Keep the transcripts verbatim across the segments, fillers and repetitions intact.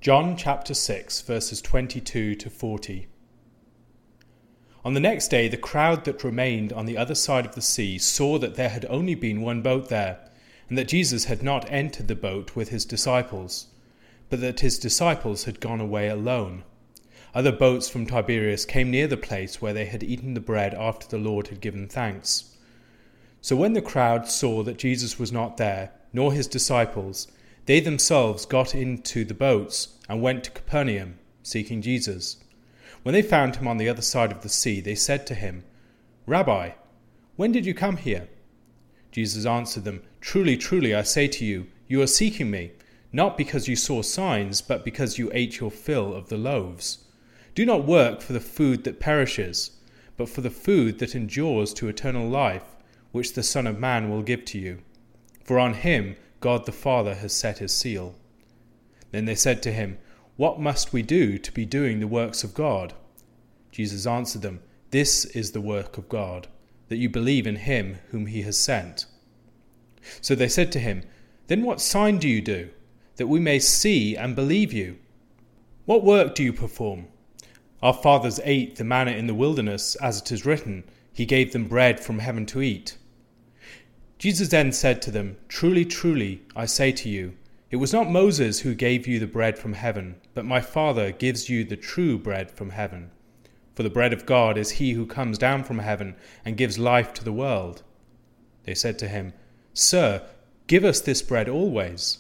John chapter six, verses twenty-two to forty. On the next day, the crowd that remained on the other side of the sea saw that there had only been one boat there, and that Jesus had not entered the boat with his disciples, but that his disciples had gone away alone. Other boats from Tiberias came near the place where they had eaten the bread after the Lord had given thanks. So when the crowd saw that Jesus was not there, nor his disciples, they themselves got into the boats and went to Capernaum, seeking Jesus. When they found him on the other side of the sea, they said to him, "Rabbi, when did you come here?" Jesus answered them, "Truly, truly, I say to you, you are seeking me, not because you saw signs, but because you ate your fill of the loaves. Do not work for the food that perishes, but for the food that endures to eternal life, which the Son of Man will give to you. For on him God the Father has set his seal." Then they said to him, "What must we do to be doing the works of God?" Jesus answered them, "This is the work of God, that you believe in him whom he has sent." So they said to him, "Then what sign do you do, that we may see and believe you? What work do you perform? Our fathers ate the manna in the wilderness, as it is written, he gave them bread from heaven to eat." Jesus then said to them, "Truly, truly, I say to you, it was not Moses who gave you the bread from heaven, but my Father gives you the true bread from heaven. For the bread of God is he who comes down from heaven and gives life to the world." They said to him, "Sir, give us this bread always."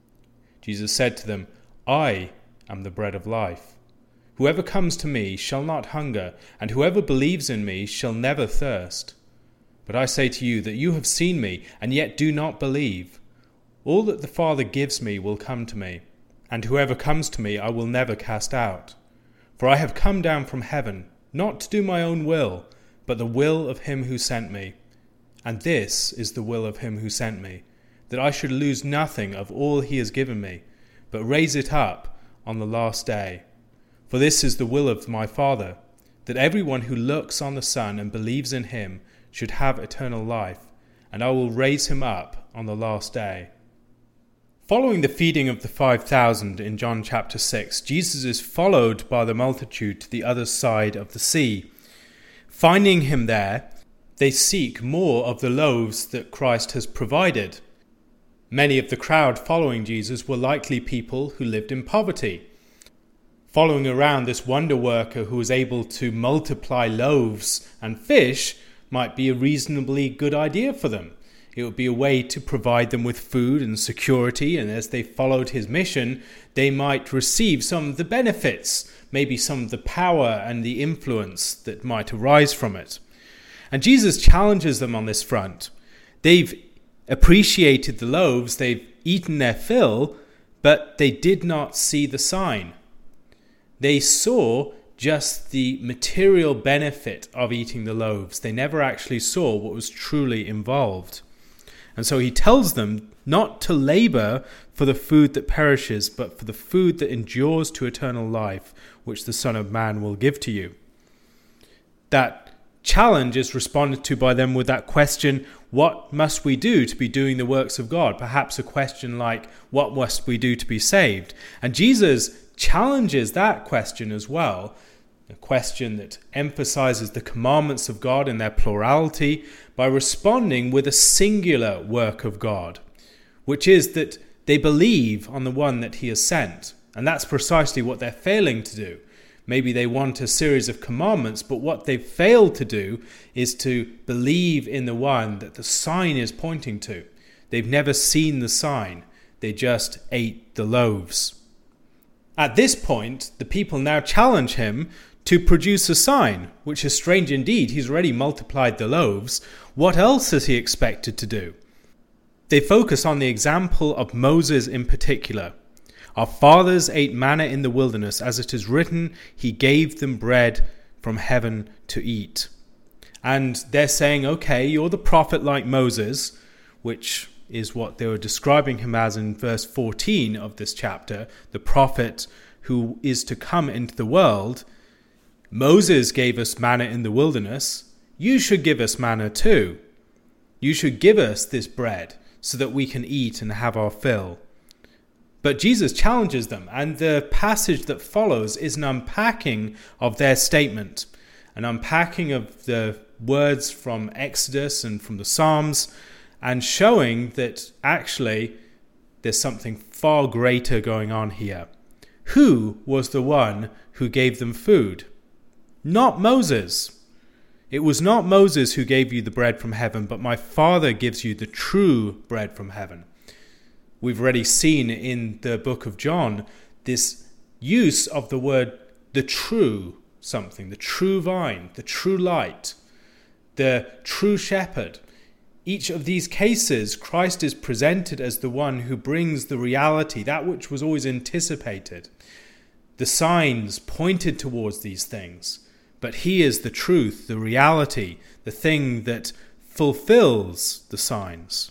Jesus said to them, "I am the bread of life. Whoever comes to me shall not hunger, and whoever believes in me shall never thirst. But I say to you that you have seen me, and yet do not believe. All that the Father gives me will come to me, and whoever comes to me I will never cast out. For I have come down from heaven, not to do my own will, but the will of him who sent me. And this is the will of him who sent me, that I should lose nothing of all he has given me, but raise it up on the last day. For this is the will of my Father, that everyone who looks on the Son and believes in him should have eternal life, and I will raise him up on the last day." Following the feeding of the five thousand in John chapter six, Jesus is followed by the multitude to the other side of the sea. Finding him there, they seek more of the loaves that Christ has provided. Many of the crowd following Jesus were likely people who lived in poverty. Following around this wonder worker who was able to multiply loaves and fish might be a reasonably good idea for them. It would be a way to provide them with food and security, and as they followed his mission, they might receive some of the benefits, maybe some of the power and the influence that might arise from it. And Jesus challenges them on this front. They've appreciated the loaves, they've eaten their fill, but they did not see the sign. They saw just the material benefit of eating the loaves. They never actually saw what was truly involved. And so he tells them not to labor for the food that perishes, but for the food that endures to eternal life, which the Son of Man will give to you. That challenge is responded to by them with that question, what must we do to be doing the works of God? Perhaps a question like, what must we do to be saved? And Jesus challenges that question as well, a question that emphasizes the commandments of God in their plurality by responding with a singular work of God, which is that they believe on the one that he has sent. And that's precisely what they're failing to do. Maybe they want a series of commandments, but what they've failed to do is to believe in the one that the sign is pointing to. They've never seen the sign. They just ate the loaves. At this point, the people now challenge him to produce a sign, which is strange indeed. He's already multiplied the loaves. What else is he expected to do? They focus on the example of Moses in particular. Our fathers ate manna in the wilderness, as it is written, he gave them bread from heaven to eat. And they're saying, okay, you're the prophet like Moses, which is what they were describing him as in verse fourteen of this chapter, the prophet who is to come into the world. Moses gave us manna in the wilderness. You should give us manna too. You should give us this bread so that we can eat and have our fill. But Jesus challenges them, and the passage that follows is an unpacking of their statement, an unpacking of the words from Exodus and from the Psalms, and showing that actually there's something far greater going on here. Who was the one who gave them food? Not Moses. It was not Moses who gave you the bread from heaven, but my Father gives you the true bread from heaven. We've already seen in the book of John this use of the word the true something, the true vine, the true light, the true shepherd. Each of these cases, Christ is presented as the one who brings the reality, that which was always anticipated. The signs pointed towards these things, but he is the truth, the reality, the thing that fulfills the signs.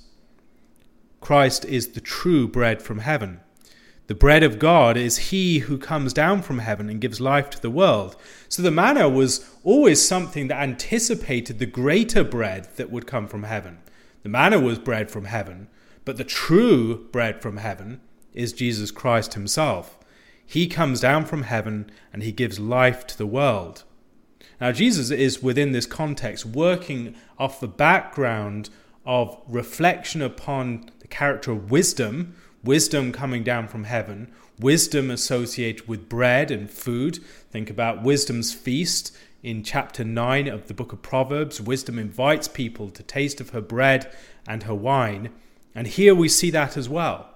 Christ is the true bread from heaven. The bread of God is he who comes down from heaven and gives life to the world. So the manna was always something that anticipated the greater bread that would come from heaven. The manna was bread from heaven, but the true bread from heaven is Jesus Christ himself. He comes down from heaven and he gives life to the world. Now Jesus is within this context working off the background of reflection upon the character of wisdom, wisdom coming down from heaven, wisdom associated with bread and food. Think about wisdom's feast in chapter nine of the book of Proverbs. Wisdom invites people to taste of her bread and her wine. And here we see that as well.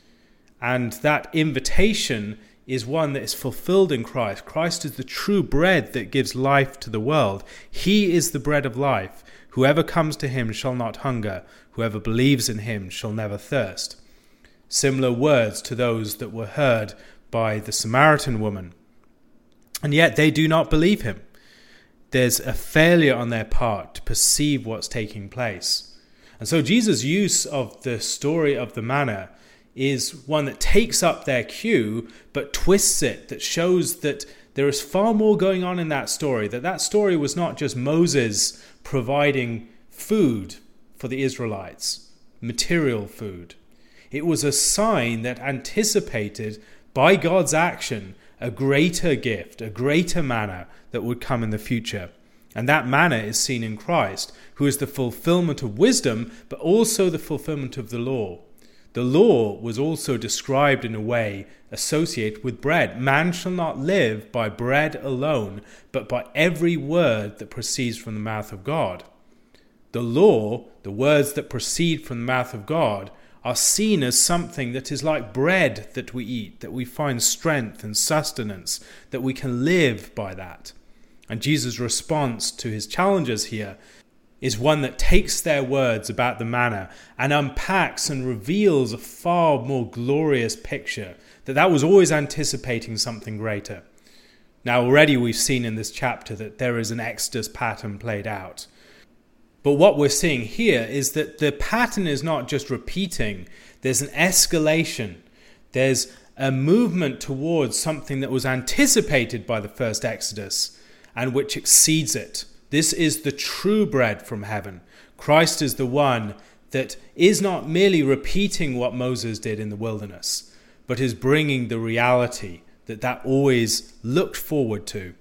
And that invitation is one that is fulfilled in Christ. Christ is the true bread that gives life to the world. He is the bread of life. Whoever comes to him shall not hunger. Whoever believes in him shall never thirst. Similar words to those that were heard by the Samaritan woman. And yet they do not believe him. There's a failure on their part to perceive what's taking place. And so Jesus' use of the story of the manna is one that takes up their cue, but twists it, that shows that there is far more going on in that story, that that story was not just Moses providing food for the Israelites, material food. It was a sign that anticipated, by God's action, a greater gift, a greater manna that would come in the future. And that manna is seen in Christ, who is the fulfillment of wisdom, but also the fulfillment of the law. The law was also described in a way associated with bread. Man shall not live by bread alone, but by every word that proceeds from the mouth of God. The law, the words that proceed from the mouth of God, are seen as something that is like bread that we eat, that we find strength and sustenance, that we can live by that. And Jesus' response to his challengers here is one that takes their words about the manna and unpacks and reveals a far more glorious picture, that that was always anticipating something greater. Now already we've seen in this chapter that there is an Exodus pattern played out. But what we're seeing here is that the pattern is not just repeating, there's an escalation. There's a movement towards something that was anticipated by the first Exodus and which exceeds it. This is the true bread from heaven. Christ is the one that is not merely repeating what Moses did in the wilderness, but is bringing the reality that that always looked forward to.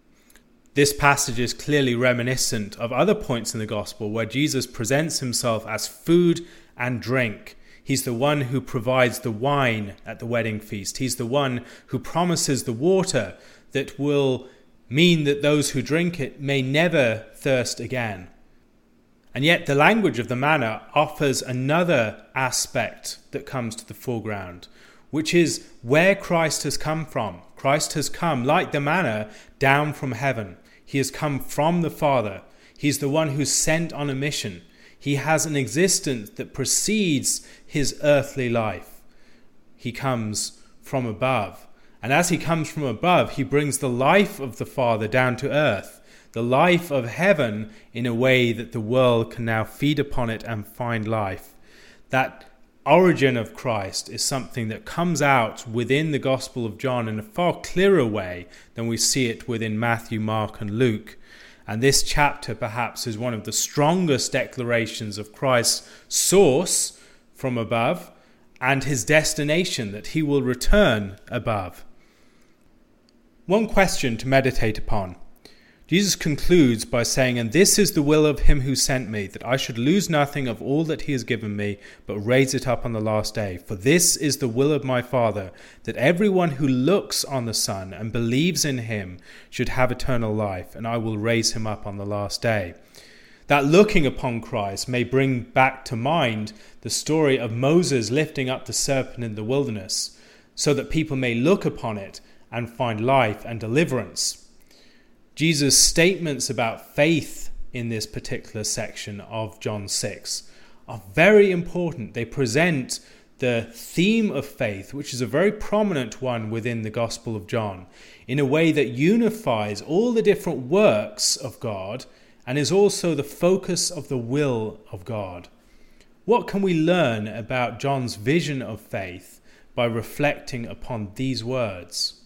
This passage is clearly reminiscent of other points in the gospel where Jesus presents himself as food and drink. He's the one who provides the wine at the wedding feast. He's the one who promises the water that will mean that those who drink it may never thirst again. And yet the language of the manna offers another aspect that comes to the foreground, which is where Christ has come from. Christ has come, like the manna, down from heaven. He has come from the Father. He's the one who's sent on a mission. He has an existence that precedes his earthly life. He comes from above. And as he comes from above, he brings the life of the Father down to earth, the life of heaven in a way that the world can now feed upon it and find life. That origin of Christ is something that comes out within the Gospel of John in a far clearer way than we see it within Matthew, Mark, and Luke. And this chapter perhaps is one of the strongest declarations of Christ's source from above and his destination, that he will return above. One question to meditate upon. Jesus concludes by saying, "And this is the will of him who sent me, that I should lose nothing of all that he has given me, but raise it up on the last day. For this is the will of my Father, that everyone who looks on the Son and believes in him should have eternal life, and I will raise him up on the last day." That looking upon Christ may bring back to mind the story of Moses lifting up the serpent in the wilderness, so that people may look upon it and find life and deliverance. Jesus' statements about faith in this particular section of John six are very important. They present the theme of faith, which is a very prominent one within the Gospel of John, in a way that unifies all the different works of God and is also the focus of the will of God. What can we learn about John's vision of faith by reflecting upon these words?